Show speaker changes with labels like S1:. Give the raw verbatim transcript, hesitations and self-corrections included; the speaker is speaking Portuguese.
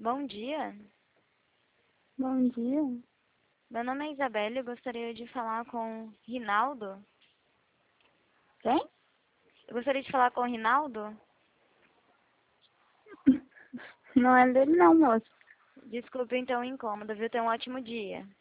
S1: Bom dia.
S2: Bom dia.
S1: Meu nome é Isabelle e eu gostaria de falar com o Rinaldo.
S2: Quem?
S1: Eu gostaria de falar com o Rinaldo.
S2: Não é dele não, moço.
S1: Desculpe então o incômodo, viu? Tenha um ótimo dia.